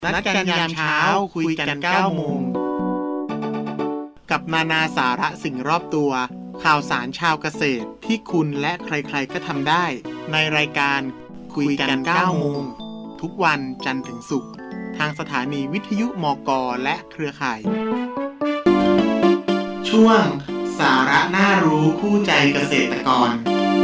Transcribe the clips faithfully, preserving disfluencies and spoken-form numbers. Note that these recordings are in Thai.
นัดกันยามเช้าคุยกันเก้าโมงกับนานาสาระสิ่งรอบตัวข่าวสารชาวเกษตรที่คุณและใครๆก็ทำได้ในรายการคุยกันเก้าโมงทุกวันจันทร์ถึงศุกร์ทางสถานีวิทยุมก.และเครือข่ายช่วงสาระน่ารู้คู่ใจเกษตรกร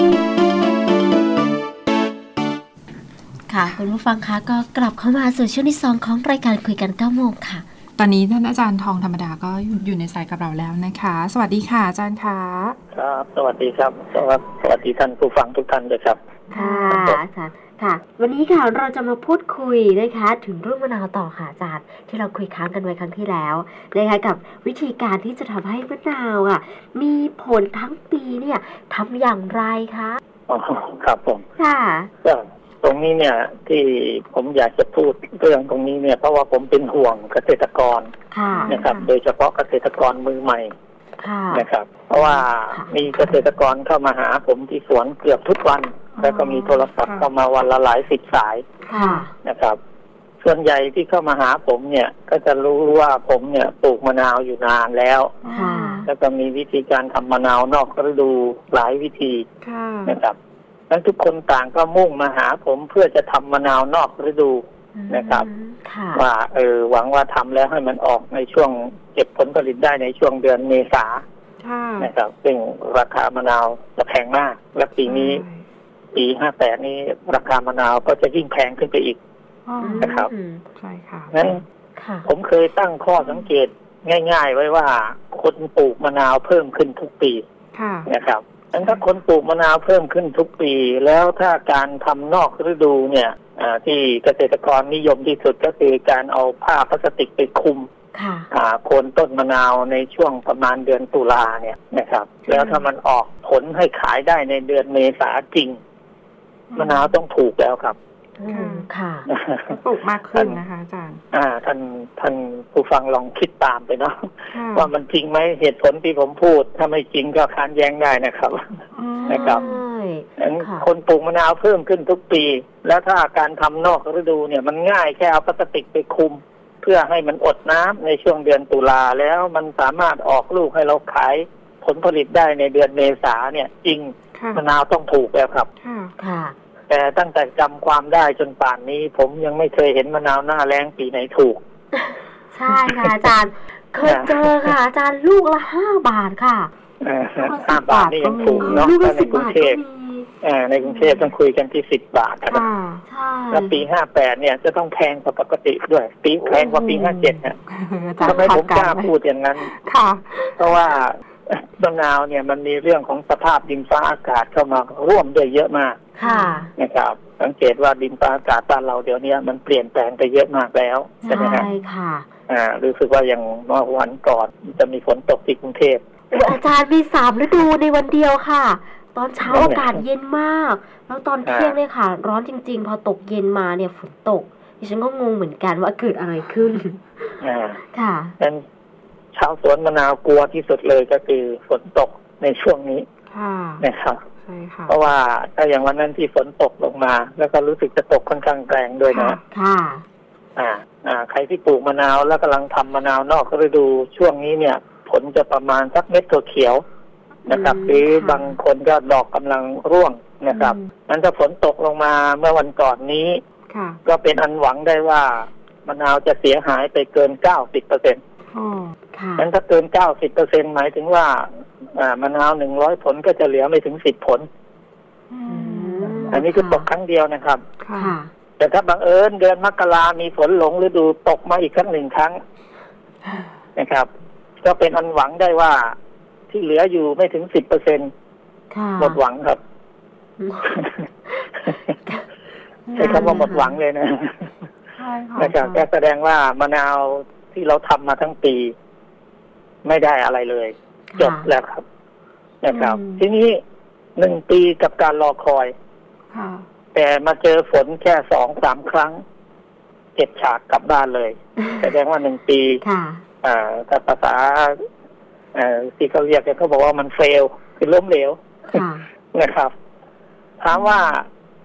ค่ะคุณผู้ฟังคะก็กลับเข้ามาสู่ช่วงที่สองของรายการคุยกันเก้าโมงค่ะตอนนี้ท่านอาจารย์ทองธรรมดาก็อยู่ในสายกับเราแล้วนะคะสวัสดีค่ะอาจารย์คะครับสวัสดีครับสวัสดีสวัสดีท่านผู้ฟังทุกท่านด้วยครับค่ะอาจารย์ค่ะวันนี้ค่ะเราจะมาพูดคุยนะคะถึงเรื่องมะนาวต่อค่ะอาจารย์ที่เราคุยค้างกันไว้ครั้งที่แล้วนะคะกับวิธีการที่จะทำให้มะนาวอ่ะมีผลทั้งปีเนี่ยทำอย่างไรคะอ๋อครับผมค่ะตรงนี้เนี่ยที่ผมอยากจะพูดเรื่องตรงนี้เนี่ยเพราะว่าผมเป็นห่วงเกษตรกรนะครับโดยเฉพาะเกษตรกรมือใหม่นะครับเพราะว่ามีเกษตรกรเข้ามาหาผมที่สวนเกือบทุกวันแล้วก็มีโทรศัพท์เข้ามาวันละหลายสิบสายนะครับส่วนใหญ่ที่เข้ามาหาผมเนี่ยก็จะรู้ว่าผมเนี่ยปลูกมะนาวอยู่นานแล้วแล้วก็มีวิธีการทำมะนาวนอกฤดูหลายวิธีนะครับนั้นทุกคนต่างก็มุ่งมาหาผมเพื่อจะทำมะนาวนอกฤดูนะครับว่าเออหวังว่าทำแล้วให้มันออกในช่วงเก็บผลผลิตได้ในช่วงเดือนเมษานะครับซึ่งราคามะนาวจะแพงมากและปีนี้ปีห้าแปดนี้ราคามะนาวก็จะยิ่งแพงขึ้นไปอีกนะครับใช่ค่ะนั้นผมเคยตั้งข้อสังเกตง่ายๆไว้ว่าคนปลูกมะนาวเพิ่มขึ้นทุกปีนะครับดังนั้นถ้าคนปลูกมะนาวเพิ่มขึ้นทุกปีแล้วถ้าการทำนอกฤดูเนี่ยที่เกษตรกรนิยมที่สุดก็คือการเอาผ้าพลาสติกไปคลุมโคนต้นมะนาวในช่วงประมาณเดือนตุลาเนี่ยนะครับแล้วถ้ามันออกผลให้ขายได้ในเดือนเมษาจริงมะนาวต้องถูกแล้วครับค่ะปลูกมากขึ้นนะคะอาจารย์อ่าท่านท่านผู้ฟังลองคิดตามไปเนาะว่ามันจริงไหมเหตุผลที่ผมพูดถ้าไม่จริงก็ค้านแย้งได้นะครับนะครับคนปลูกมะนาวเพิ่มขึ้นทุกปีแล้วถ้าการทำนอกฤดูเนี่ยมันง่ายแค่เอาพลาสติกไปคลุมเพื่อให้มันอดน้ำในช่วงเดือนตุลาแล้วมันสามารถออกลูกให้เราขายผลผลิตได้ในเดือนเมษาเนี่ยจริงมะนาวต้องถูกแล้วครับค่ะแต่ตั้งแต่จำความได้จนป่านนี้ผมยังไม่เคยเห็นมะนาวหน้าแล้งปีไหนถูกใช่ค่ะอาจารย์เคยเจอค่ะอาจารย์ลูกละห้าบาทค่ะห้าบาทนี่ยังถูกเนาะในกรุงเทพในกรุงเทพต้องคุยกันที่สิบบาทครับแล้วปีห้าแปดเนี่ยจะต้องแพงกว่าปกติด้วยปีแพงกว่าปีห้าเจ็ดเนี่ยทำไมผมกล้าพูดอย่างนั้นเพราะว่ามะนาวเนี่ยมันมีเรื่องของสภาพดินฟ้าอากาศเข้ามาร่วมด้วยเยอะมากนะครับสังเกตว่าดินฟ้าอากาศบ้านเราเดี๋ยวนี้มันเปลี่ยนแปลงไปเยอะมากแล้วใช่ไหมครับใช่ค่ะอ่ารู้สึกว่าอย่างเมื่อวันก่อนจะมีฝนตกที่กรุงเทพอาจารย์มีสามฤดูในวันเดียวค่ะตอนเช้าอากาศเย็นมากแล้วตอนเที่ยงเนี่ยค่ะร้อนจริงๆพอตกเย็นมาเนี่ยฝนตกดิฉันก็งงเหมือนกันว่าเกิดอะไรขึ้นอ่าค่ะนั้นชาวสวนมะนาวกลัวที่สุดเลยก็คือฝนตกในช่วงนี้นะครับเพราะว่าถ้าอย่างวันนั้นที่ฝนตกลงมาแล้วก็รู้สึกจะตกค่อนข้างแรงด้วยนะค่ะอ่าอ่าใครที่ปลูกมะนาวแล้วกำลังทำมะนาวนอกฤดูช่วงนี้เนี่ยผลจะประมาณสักเม็ดถั่วเขียวนะครับหรือบางคนก็ดอกกำลังร่วงนะครับนั้นถ้าฝนตกลงมาเมื่อวันก่อนนี้ก็เป็นอันหวังได้ว่ามะนาวจะเสียหายไปเกิน เก้าสิบเปอร์เซ็นต์นั้นถ้าเกิน เก้าสิบเปอร์เซ็นต์ หมายถึงว่าอ่ามะนาวหนึ่งร้อยผลก็จะเหลือไม่ถึงสิบผลอันนี้คือตกครั้งเดียวนะครับแต่ถ้าบังเอิญเดือนมกรามีฝนหลงฤดูตกมาอีกครั้งหนึ่งครั้งนะครับก็เป็นอันหวังได้ว่าที่เหลืออยู่ไม่ถึง สิบเปอร์เซ็นต์ หมดหวังครับใช้คำว่าหมดหวังเลยนะนะครับก็แสดงว่ามะนาวที่เราทำมาทั้งปีไม่ได้อะไรเลยจบแล้วครับนะครับทีนี้หนึ่งปีกับการรอคอยแต่มาเจอฝนแค่สองสามครั้งเก็บฉากกลับบ้านเลยแสดงว่าหนึ่งปีอ่าถ้าภาษาอ่าที่เขาเรียกเขาบอกว่ามันเฟลคือล้มเหลวนะครับถามว่า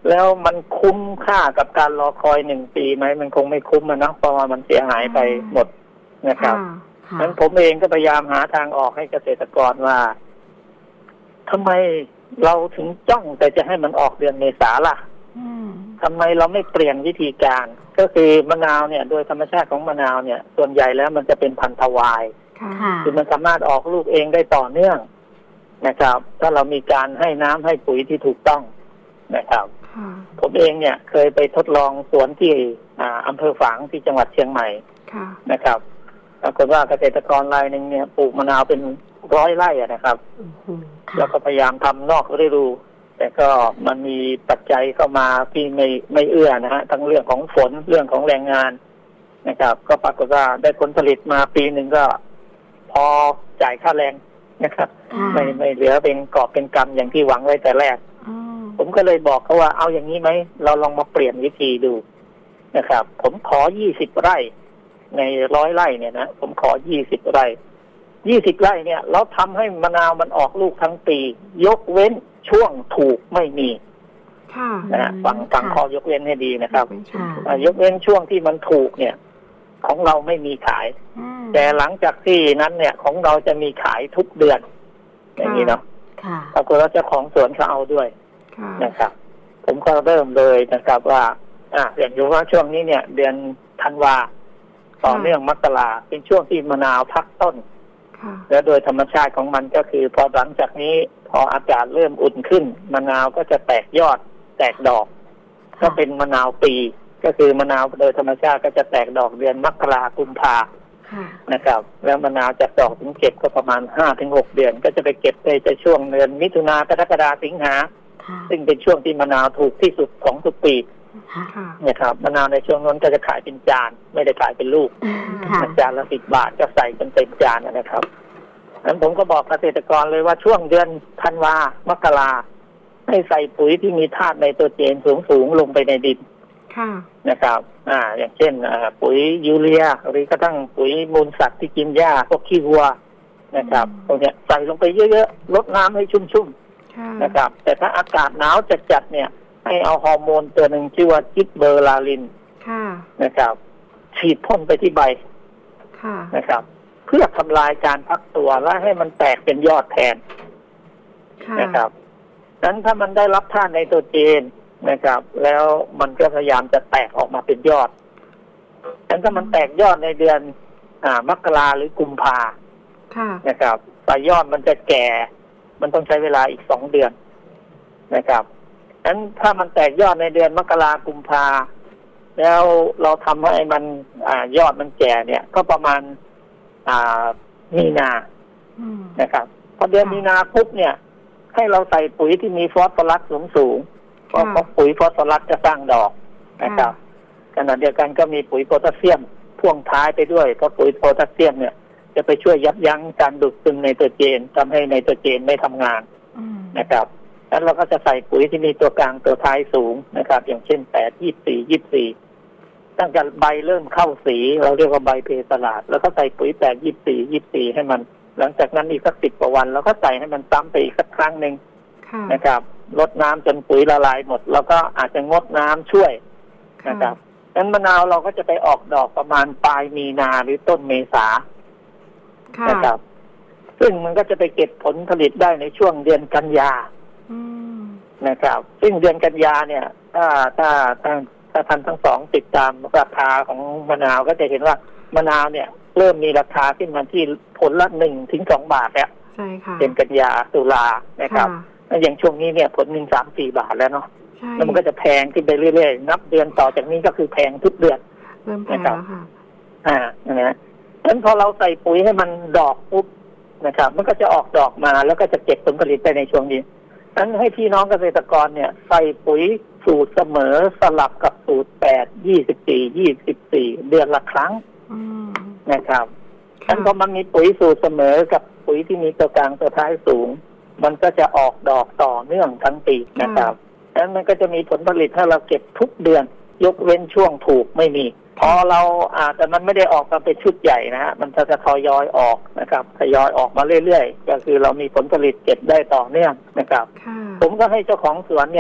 แล้วมันคุ้มค่ากับการรอคอยหนึ่งปีไหมมันคงไม่คุ้มนะเพราะว่ามันเสียหายไปหมดนะครับงั้นผมเองก็พยายามหาทางออกให้เกษตรกรว่าทำไมเราถึงจ้องแต่จะให้มันออกเดือนเมษาล่ะทำไมเราไม่เปลี่ยนวิธีการก็คือมะนาวเนี่ยโดยธรรมชาติของมะนาวเนี่ยส่วนใหญ่แล้วมันจะเป็นพันธุ์ทวายคือมันสามารถออกลูกเองได้ต่อเนื่องนะครับถ้าเรามีการให้น้ำให้ปุ๋ยที่ถูกต้องนะครับผมเองเนี่ยเคยไปทดลองสวนที่อ่าอำเภอฝางที่จังหวัดเชียงใหม่นะครับปรากฏว่าเกษตรกรรายหนึ่งเนี่ยปลูกมะนาวเป็นร้อยไร่นะครับแล้วก็พยายามทำนอกฤดูแต่ก็มันมีปัจจัยเข้ามาที่ไม่ไม่เอื้อนะฮะทั้งเรื่องของฝนเรื่องของแรงงานนะครับก็ปรากฏว่าได้ผลผลิตมาปีหนึ่งก็พอจ่ายค่าแรงนะครับไม่ไม่เหลือเป็นกอบเป็นกำอย่างที่หวังไว้แต่แรกผมก็เลยบอกเขาว่าเอาอย่างนี้ไหมเราลองมาเปลี่ยนวิธีดูนะครับผมขอยี่สิบไร่ในร้อยไร่เนี่ยนะผมขอยี่สิบไร่ยี่สิบไร่เนี่ยเราทำให้มะนาวมันออกลูกทั้งปียกเว้นช่วงถูกไม่มีนะฟังฟังข้อยกเว้นให้ดีนะครับยกเว้นช่วงที่มันถูกเนี่ยของเราไม่มีขายแต่หลังจากที่นั้นเนี่ยของเราจะมีขายทุกเดือนอย่างนี้เนาะปรากฏว่าเจ้าของสวนเขาเอาด้วยนะครับผมก็เริ่มเลยนะครับว่าอ่าอย่างอยู่ว่าช่วงนี้เนี่ยเดือนธันวาต่อเนื่องมกราเป็นช่วงที่มะนาวพักต้นแล้วโดยธรรมชาติของมันก็คือพอหลังจากนี้พออากาศเริ่มอุ่นขึ้นมะนาวก็จะแตกยอดแตกดอกก็เป็นมะนาวปีก็คือมะนาวโดยธรรมชาติก็จะแตกดอกเดือนมกราคมกุมภานะครับแล้วมะนาวจากดอกถึงเก็บก็ประมาณห้าถึงหกเดือนก็จะไปเก็บในในช่วงเดือนมิถุนากรกฎาสิงหาซึ่งเป็นช่วงที่มะนาวถูกที่สุดของทุกปีเนี่ยครับมะนาวในช่วงนั้นก็จะขายเป็นจานไม่ได้ขายเป็นลูกจานละสิบบาทก็ใส่เป็นเต็มจานนะครับนั้นผมก็บอกเกษตรกรเลยว่าช่วงเดือนธันวามกราให้ใส่ปุ๋ยที่มีธาตุไนโตรเจนสูงๆลงไปในดินนะครับอ่าอย่างเช่นอ่าปุ๋ยยูเรียหรือกระทั่งปุ๋ยมูลสัตว์ที่กินหญ้าพวกขี้วัวนะครับพวกเนี้ยใส่ลงไปเยอะๆลดน้ำให้ชุ่มๆนะครับแต่ถ้าอากาศหนาวจัดๆเนี่ยให้เอาฮอร์โมนตัวหนึ่งชื่อว่าจิบเบอร์ลาลินนะครับฉีดพ่นไปที่ใบนะครับเพื่อทำลายการพักตัวและให้มันแตกเป็นยอดแทนนะครับนั้นถ้ามันได้รับธาตุไนโตรเจนนะครับแล้วมันก็พยายามจะแตกออกมาเป็นยอดนั้นถ้ามันแตกยอดในเดือนอ่ามกราหรือกุมภานะครับแต่ยอดมันจะแก่มันต้องใช้เวลาอีกสองเดือนนะครับนั้นถ้ามันแตกยอดในเดือนมกรากุมภาแล้วเราทำให้มันอ่ายอดมันแก่เนี่ยก็ประมาณอ่ามีนานะครับพอเดือนมีนาปุ๊บเนี่ยให้เราใส่ปุ๋ยที่มีฟอสฟอรัสสูงสูงเพราะปุ๋ยฟอสฟอรัสจะสร้างดอกนะครับขณะเดียวกันก็มีปุ๋ยโพแทสเซียมพ่วงท้ายไปด้วยเพราะปุ๋ยโพแทสเซียมเนี่ยจะไปช่วยยับยั้งการดูดซึมไนโตรเจนทำให้ไนโตรเจนไม่ทำงานนะครับแล้วเราก็จะใส่ปุ๋ยที่มีตัวกลางตัวท้ายสูงนะครับอย่างเช่นแปด ยี่สิบสี่ ยี่สิบสี่ตั้งแต่ใบเริ่มเข้าสีเราเรียกว่าใบเพสลาดแล้วก็ใส่ปุ๋ยแปด ยี่สิบสี่ ยี่สิบสี่ให้มันหลังจากนั้นอีกสักสิบกว่าวันเราก็ใส่ให้มันซ้ำไปอีกสักครั้งนึงนะครับลดน้ำจนปุ๋ยละลายหมดแล้วก็อาจจะงดน้ำช่วยนะครับงั้นมะนาวเราก็จะไปออกดอกประมาณปลายมีนาหรือต้นเมษานะครับซึ่งมันก็จะไปเก็บผลผลิตได้ในช่วงเดือนกันยานะครับซึ่งเดือนกันยาเนี่ยถ้าถ้าถ้าถ้าท่านทั้งสองติดตามราคาของมะนาวก็จะเห็นว่ามะนาวเนี่ยเริ่มมีราคาขึ้นมาที่ผลละหนึ่งถึงสองบาทแล้วใช่ค่ะเป็นกันยาตุลานะครับอย่างช่วงนี้เนี่ยผลหนึ่งสามสี่บาทแล้วเนาะแล้วมันก็จะแพงขึ้นไปเรื่อยๆนับเดือนต่อจากนี้ก็คือแพงทุกเดือนเริ่มแพงแล้วค่ะอ่านะฉะนั้นพอเราใส่ปุ๋ยให้มันดอกปุ๊บนะครับมันก็จะออกดอกมาแล้วก็จะเก็บผลผลิตได้ในช่วงนี้ฉะนั้นให้พี่น้องเกษตรกรเนี่ยใส่ปุ๋ยสูตรเสมอสลับกับสูตรแปด ยี่สิบสี่ ยี่สิบสี่เดือนละครั้งนะครับฉะนั้นพอมันมีปุ๋ยสูตรเสมอกับปุ๋ยที่มีตัวกลางตัวท้ายสูงมันก็จะออกดอกต่อเนื่องทั้งปีนะครับฉะนั้นมันก็จะมีผลผลิตถ้าเราเก็บทุกเดือนยกเว้นช่วงถูกไม่มีพอเราอาจจะมันไม่ได้ออกมาเป็นชุดใหญ่นะฮะมันจะทยอยออกนะครับทยอยออกมาเรื่อยๆก็คือเรามีผลผลิตเก็บได้ต่อเนื่องนะครับผมก็ให้เจ้าของสวนเนี่ย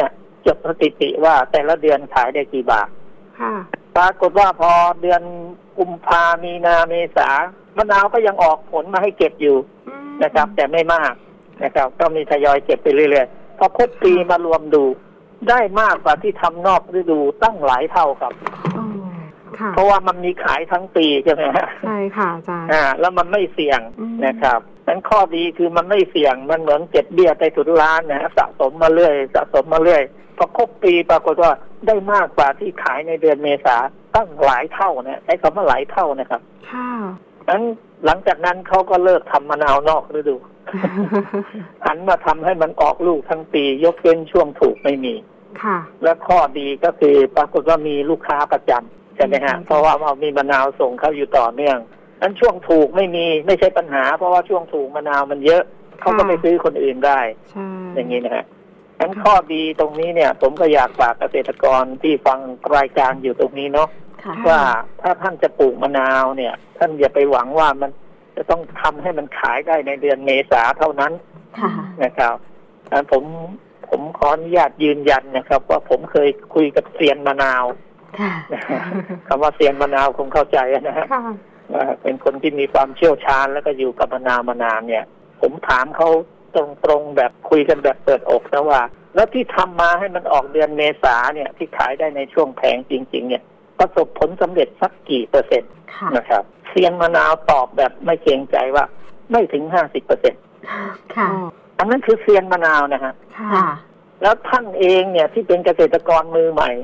จดสถิติว่าแต่ละเดือนขายได้กี่บาทปรากฏว่าพอเดือนกุมภามีนาเมษามะนาวก็ยังออกผลมาให้เก็บอยู่นะครับแต่ไม่มากนะครับก็มีทยอยเก็บไปเรื่อยๆพอครบปีมารวมดูได้มากกว่าที่ทำนอกฤดูตั้งหลายเท่าครับเพราะว่ามันมีขายทั้งปีใช่ไหมฮะใช่ค่ะอาจารย์อ่าแล้วมันไม่เสี่ยงนะครับนั้นข้อดีคือมันไม่เสี่ยงมันเหมือนเก็บเบี้ยใต้ถุนร้านนะสะสมมาเรื่อยสะสมมาเรื่อยพอครบปีปรากฏว่าได้มากกว่าที่ขายในเดือนเมษาตั้งหลายเท่านะใช้คำว่าหลายเท่านะครับค่ะนั้นหลังจากนั้นเขาก็เลิกทำมะนาวนอกฤดูหันมาทำให้มันออกลูกทั้งปียกเว้นช่วงถูกไม่มีค่ะและข้อดีก็คือปรากฏว่ามีลูกค้าประจำใช่ไหมฮะเพราะว่าเรามีมะนาวส่งเข้าอยู่ต่อเนื่องนั้นช่วงถูกไม่มีไม่ใช่ปัญหาเพราะว่าช่วงถูกมะนาวมันเยอะเขาก็ไปซื้อคนอื่นได้อย่างนี้นะฮะนั้นข้อดีตรงนี้เนี่ยผมก็อยากฝากเกษตรกรที่ฟังรายการอยู่ตรงนี้เนาะว่าถ้าท่านจะปลูกมะนาวเนี่ยท่านอย่าไปหวังว่ามันจะต้องทำให้มันขายได้ในเดือนเมษาเท่านั้นนะครับผมผมขออนุญาตยืนยันนะครับว่าผมเคยคุยกับเซียนมะนาวคำว่าเซียนมะนาวคงเข้าใจนะฮะว่าเป็นคนที่มีความเชี่ยวชาญแล้วก็อยู่กับมะนาวมานานเนี่ยผมถามเขาตรงๆแบบคุยกันแบบเปิดอกนะว่าแล้วที่ทำมาให้มันออกเดือนเมษาเนี่ยที่ขายได้ในช่วงแพงจริงๆเนี่ยประสบผลสำเร็จสักกี่เปอร์เซ็นต์นะครับเซียนมะนาวตอบแบบไม่เกรงใจว่าไม่ถึงห้าสิบเปอร์เซ็นต์ค่ะอันนั้นคือเซียนมะนาวนะฮะค่ะแล้วท่านเองเนี่ยที่เป็นเกษตรกรมือใหม่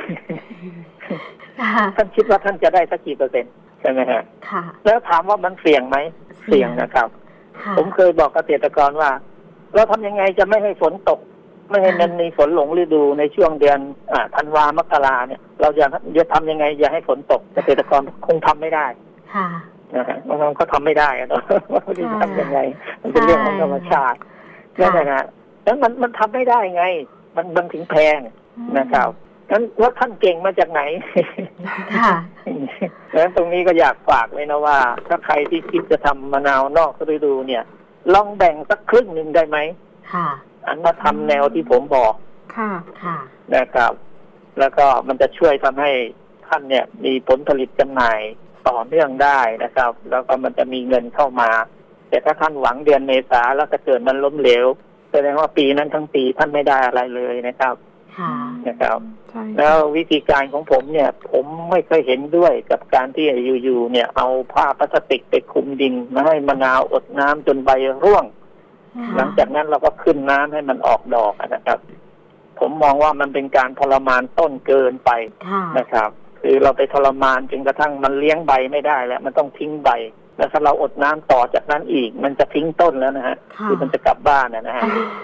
ท่านคิดว่าท่านจะได้สักกี่เปอร์เซ็นต์ใช่ไหมฮะค่ะแล้วถามว่ามันเสี่ยงไหมเสี่ยงนะครับผมเคยบอกเกษตรกรว่าเราทำยังไงจะไม่ให้ฝนตกไม่ให้มันมีฝนหลงฤดูในช่วงเดือนอ่าธันวามกราเนี่ยเราจะจะทำยังไงอย่าให้ฝนตกเกษตรกรคงทำไม่ได้ค่ะนะฮะบางคนก็ทำไม่ได้อะเนาะว่าจะทำยังไงมันเป็นเรื่องของธรรมชาตินั่นแหละนะแล้วมันมันทำไม่ได้ไงมันมันถึงแพงนะครับงั้นว่าท่านเก่งมาจากไหนค่ะงั้นตรงนี้ก็อยากฝากไว้นะว่าถ้าใครที่คิดจะทำมะนาวนอกฤดูเนี่ยลองแบ่งสักครึ่งหนึ่งได้ไหมค่ะอันมาทำแนวที่ผมบอกค่ะค่ะนะครับแล้วก็มันจะช่วยทำให้ท่านเนี่ยมีผลผลิตจำหน่ายต่อเนื่องได้นะครับแล้วก็มันจะมีเงินเข้ามาแต่ถ้าท่านหวังเดือนเมษาแล้วก็เกิดมันล้มเหลวแสดงว่าปีนั้นทั้งปีท่านไม่ได้อะไรเลยนะครับนะครับแล้ววิธีการของผมเนี่ยผมไม่เคยเห็นด้วยกับการที่อยู่ๆเนี่ยเอาผ้าพลาสติกไปคลุมดินมาให้มะนาวอดน้ำจนใบร่วงหลังจากนั้นเราก็ขึ้นน้ำให้มันออกดอกนะครับผมมองว่ามันเป็นการทรมานต้นเกินไปนะครับคือเราไปทรมานจนกระทั่งมันเลี้ยงใบไม่ได้แล้วมันต้องทิ้งใบแล้วถ้าเราอดน้ำต่อจากนั้นอีกมันจะทิ้งต้นแล้วนะฮะคือมันจะกลับบ้านนะฮะ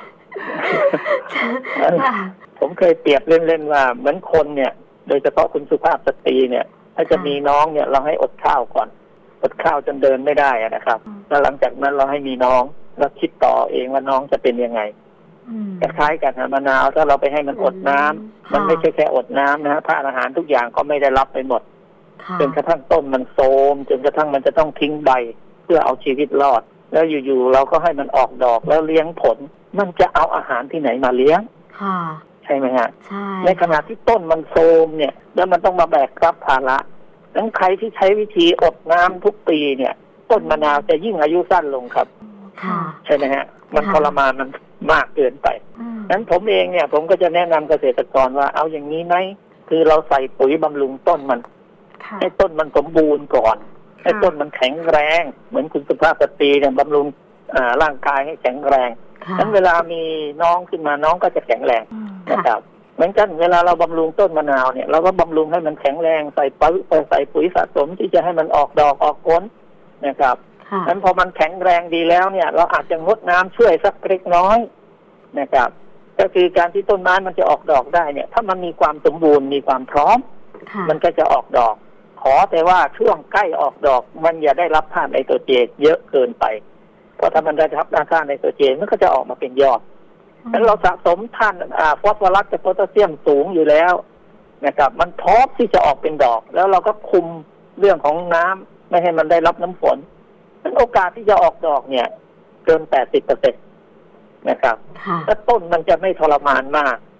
ผมเคยเปรียบเล่นๆว่าเหมือนคนเนี่ยโดยเฉพาะคุณสุภาพสตรีเนี่ยถ้าจะมีน้องเนี่ยเราให้อดข้าวก่อนอดข้าวจนเดินไม่ได้นะครับแล้วหลังจากนั้นเราให้มีน้องแล้วคิดต่อเองว่าน้องจะเป็นยังไงคล้ายๆกันมะนาวถ้าเราไปให้มันอดน้ำมันไม่ใช่แค่อดน้ำนะฮะธาตุอาหารทุกอย่างก็ไม่ได้รับไปหมดจนกระทั่งต้นมันโทรมจนกระทั่งมันจะต้องทิ้งใบเพื่อเอาชีวิตรอดแล้วอยู่ๆเราก็ให้มันออกดอกแล้วเลี้ยงผลมันจะเอาอาหารที่ไหนมาเลี้ยงใช่ไหมฮะในขณะที่ต้นมันโทรมเนี่ยแล้วมันต้องมาแบกรับภาระดังใครที่ใช้วิธีอดน้ำทุกปีเนี่ยต้นมะนาวจะยิ่งอายุสั้นลงครับใช่ไหมฮะมันทรมานมันมากเกินไปนั้นผมเองเนี่ยผมก็จะแนะนำเกษตรกรว่าเอาอย่างนี้ไหมคือเราใส่ปุ๋ยบำรุงต้นมันให้ต้นมันสมบูรณ์ก่อนให้ต้นมันแข็งแรงเหมือนคุณสุภาพสตรีเนี่ยบำรุงร่างกายให้แข็งแรงนั้นเวลามีน้องขึ้นมาน้องก็จะแข็งแรงนะครับเหมือนกันเวลาเราบำรุงต้นมะนาวเนี่ยเราก็บำรุงให้มันแข็งแรงใส่ปุ๋ยใส่ปุ๋ยสะสมที่จะให้มันออกดอกออกผลนะครับนั้นพอมันแข็งแรงดีแล้วเนี่ยเราอาจจะงดน้ำช่วยสักเล็กน้อยนะครับก็คือการที่ต้นไม้มันจะออกดอกได้เนี่ยถ้ามันมีความสมบูรณ์มีความพร้อมมันก็จะออกดอกขอแต่ว่าช่วงใกล้ออกดอกมันอย่าได้รับธาตุไนโตรเจนเยอะเกินไปเพราะถ้ามันได้รับธาตุไนโตรเจนมันก็จะออกมาเป็นยอดแล้วเราสะสมธาตุฟอสฟอรัสกับโพแทสเซียมสูงอยู่แล้วนะครับมันพร้อมที่จะออกเป็นดอกแล้วเราก็คุมเรื่องของน้ำไม่ให้มันได้รับน้ำฝนนั้นโอกาสที่จะออกดอกเนี่ยเกิน แปดสิบเปอร์เซ็นต์ นะครับถ้าต้นมันจะไม่ทรมานมาก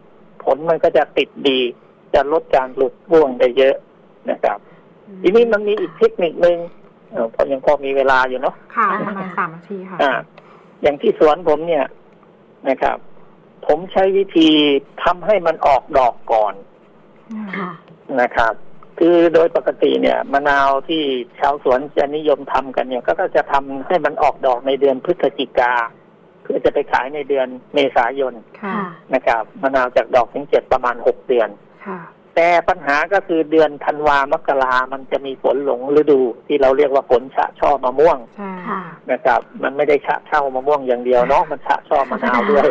ผลมันก็จะติดดีจะลดการหลุดร่วงได้เยอะนะครับทีนี้มันมีอีกเทคนิคนึงพอยังพอมีเวลาอยู่เนาะค่ะประมาณสามนาทีค่ะอ่าอย่างที่สวนผมเนี่ยนะครับผมใช้วิธีทำให้มันออกดอกก่อนนะครับคือโดยปกติเนี่ยมะนาวที่ชาวสวนจะนิยมทำกันเนี่ยก็จะทำให้มันออกดอกในเดือนพฤศจิกาเพื่อจะไปขายในเดือนเมษายนนะครับมะนาวจากดอกถึงเจ็ดประมาณหกเดือนแต่ปัญหาก็คือเดือนธันวามกรามันจะมีฝนหลงฤดูที่เราเรียกว่าฝนฉะช่อมะม่วงนะครับมันไม่ได้ฉะเช่ามะม่วงอย่างเดียวเนาะมันฉะช่อมะนาวด้วย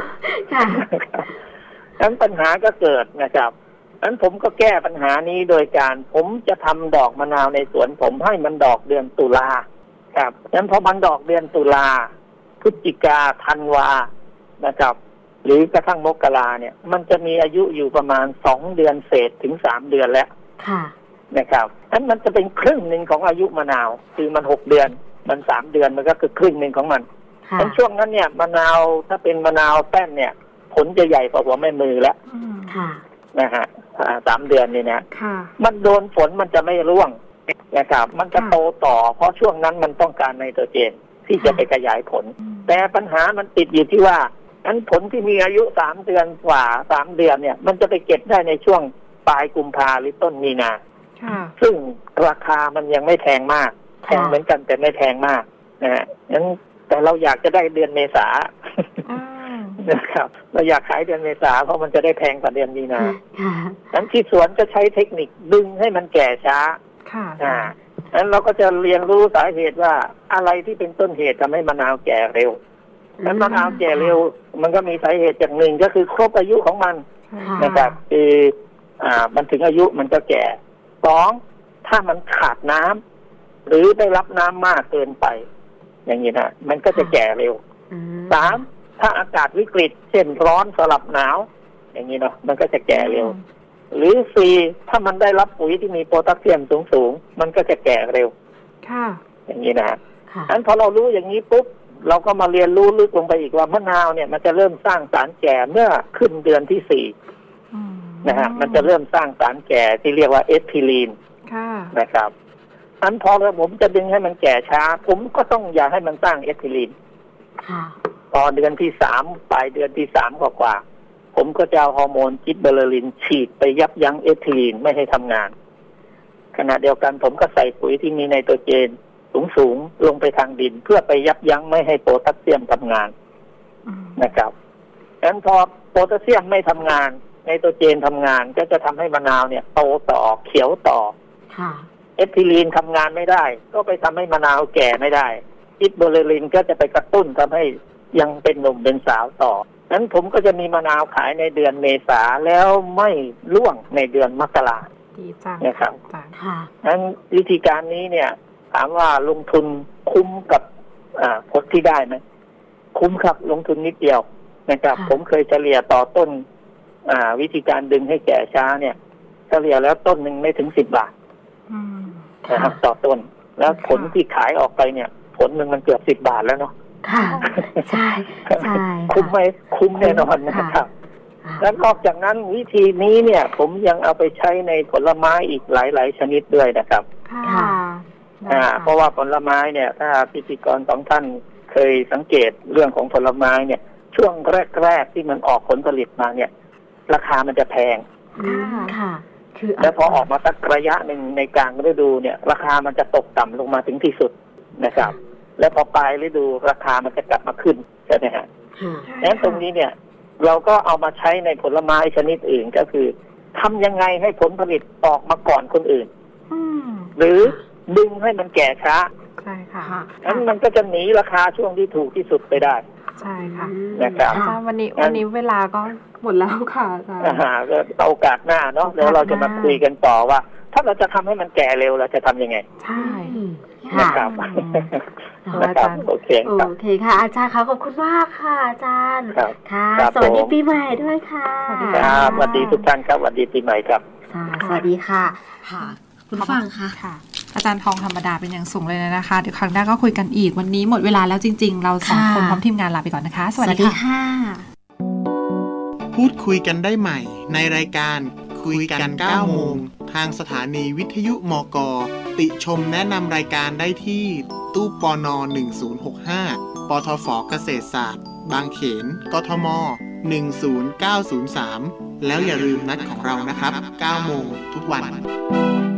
นั้นปัญหาก็เกิดนะครับนั้นผมก็แก้ปัญหานี้โดยการผมจะทำดอกมะนาวในสวนผมให้มันดอกเดือนตุลาครับนั้นพอมันดอกเดือนตุลาพฤศจิกาธันวานะครับหรือกระทั่งมกราเนี่ยมันจะมีอายุอยู่ประมาณสองเดือนเศษถึงสามเดือนแล้วนะครับนั้นมันจะเป็นครึ่งหนึ่งของอายุมะนาวคือมันหกเดือนมันสามเดือนมันก็คือครึ่งหนึ่งของมันในช่วงนั้นเนี่ยมะนาวถ้าเป็นมะนาวแป้นเนี่ยผลจะใหญ่กว่าหัวแม่มือแล้วนะฮะสามเดือนนี่นะมันโดนฝนมันจะไม่ร่วงนะครับมันจะโตต่อเพราะช่วงนั้นมันต้องการไนโตรเจนที่จะไปขยายผลแต่ปัญหามันติดอยู่ที่ว่าอันผลที่มีอายุสามเดือนกว่าสามเดือนเนี่ยมันจะไปเก็บได้ในช่วงปลายกุมภาหรือต้นมีนาซึ่งราคามันยังไม่แพงมากแพงเหมือนกันแต่ไม่แพงมากนะฮะงั้นแต่เราอยากจะได้เดือนเมษานะครับเราอยากขายเดือนเมษาเพราะมันจะได้แพงกว่าเดือนมีนางั้นที่สวนจะใช้เทคนิคดึงให้มันแก่ช้าอ่างั้นเราก็จะเรียนรู้สาเหตุว่าอะไรที่เป็นต้นเหตุทำให้มะนาวแก่เร็วแล้วมะนาวแก่เร็วมันก็มีสาเหตุจากหนึ่งก็คือครบอายุของมันนะครับคืออ่ามันถึงอายุมันก็แก่สองถ้ามันขาดน้ำหรือได้รับน้ำมากเกินไปอย่างนี้นะมันก็จะแก่เร็วสามถ้าอากาศวิกฤตเช่นร้อนสลับหนาวอย่างนี้เนาะมันก็จะแก่เร็วหรือสี่ถ้ามันได้รับปุ๋ยที่มีโพแทสเซียมสูงๆมันก็จะแก่เร็วค่ะอย่างนี้นะงั้นพอเรารู้อย่างนี้ปุ๊บเราก็มาเรียนรู้ลึกลงไปอีกว่ามะนาวเนี่ยมันจะเริ่มสร้างสารแก่เมื่อขึ้นเดือนที่สี่นะฮะมันจะเริ่มสร้างสารแก่ที่เรียกว่าเอทิลีนนะครับอันพอแล้วผมจะดึงให้มันแก่ช้าผมก็ต้องอย่าให้มันสร้างเอทิลีนพอเดือนที่สามปลายเดือนที่สามกว่าๆผมก็จะเอาฮอร์โมนจิบเบอร์ลินฉีดไปยับยั้งเอทิลีนไม่ให้ทำงานขณะเดียวกันผมก็ใส่ปุ๋ยที่มีไนโตรเจนสูงๆลงไปทางดินเพื่อไปยับยั้งไม่ให้โพแทสเซียมทำงานนะครับงั้นพอโพแทสเซียมไม่ทำงานไนโตรเจนทำงานก็จะทำให้มะนาวเนี่ยโตต่อเขียวต่อเอทิลีนทำงานไม่ได้ก็ไปทำให้มะนาวแก่ไม่ได้จิบเบอร์ลินก็จะไปกระตุ้นทำให้ยังเป็นหนุ่มเป็นสาวต่อนั้นผมก็จะมีมะนาวขายในเดือนเมษาแล้วไม่ร่วงในเดือนมกรานะครับนั้นวิธีการนี้เนี่ยถามว่าลงทุนคุ้มกับผลที่ได้ไหมคุ้มครับลงทุนนิดเดียวนะครับผมเคยเฉลี่ยต่อต้นวิธีการดึงให้แก่ช้าเนี่ยเฉลี่ยแล้วต้นหนึ่งไม่ถึงสิบบาทนะครับต่อต้นแล้วผลที่ขายออกไปเนี่ยผลหนึ่งมันเกือบสิบบาทแล้วเนาะค่ะใช่ใช่คุ้มไหมคุ้มแน่นอนนะครับแล้วนอกจากนั้นวิธีนี้เนี่ยผมยังเอาไปใช้ในผลไม้อีกหลายๆชนิดด้วยนะครับค่ะอ่าเพราะว่าผลไม้เนี่ยถ้าพิธีกรสองท่านเคยสังเกตเรื่องของผลไม้เนี่ยช่วงแรกๆที่มันออกผลผลิตมาเนี่ยราคามันจะแพงค่ะคือแล้วพอออกมาสักระยะหนึ่งในกลางฤดูเนี่ยราคามันจะตกต่ำลงมาถึงที่สุดนะครับแล้วพอปลายฤดูราคามันจะกลับมาขึ้นใช่ไหมฮะดังนั้นตรงนี้เนี่ยเราก็เอามาใช้ในผลไม้ชนิดอื่นก็คือทำยังไงให้ผลผลิตออกมาก่อนคนอื่นหรือดึงให้มันแก่ช้าใช่ค่ะงั้นมันก็จะหนีราคาช่วงที่ถูกที่สุดไปได้ใช่ค่ะนะครับอาจารย์วันนี้วันนี้เวลาก็หมดแล้วค่ะอาจารย์อ่าก็โอกาสหน้าเนาะเดี๋ยวเราจะมาคุยกันต่อว่าถ้าเราจะทำให้มันแก่เร็วเราจะทำยังไงใช่นะครับนะครับโอเคโอเคค่ะอาจารย์ค่ะขอบคุณมากค่ะอาจารย์ค่ะสวัสดีปีใหม่ด้วยค่ะสวัสดีครับสวัสดีทุกท่านครับสวัสดีปีใหม่ครับสวัสดีค่ะค่ะคุณฟังค่ะค่ะอาจารย์ทองธรรมดาเป็นอย่างสูงเลยนะคะเดี๋ยวครั้งหน้าก็คุยกันอีกวันนี้หมดเวลาแล้วจริงๆเราสองคนพร้อมทีมงานลาไปก่อนนะคะสวัสดีค่ะพูดคุยกันได้ใหม่ในรายการคุยกันเก้าโมงทางสถานีวิทยุมก.ติชมแนะนำรายการได้ที่ตู้ปนหนึ่งศูนย์หกห้าปทฟเกษตรศาสตร์บางเขนกทมหนึ่งศูนย์เก้าศูนย์สามแล้วอย่าลืมนัดของเรานะครับเก้าโมงทุกวัน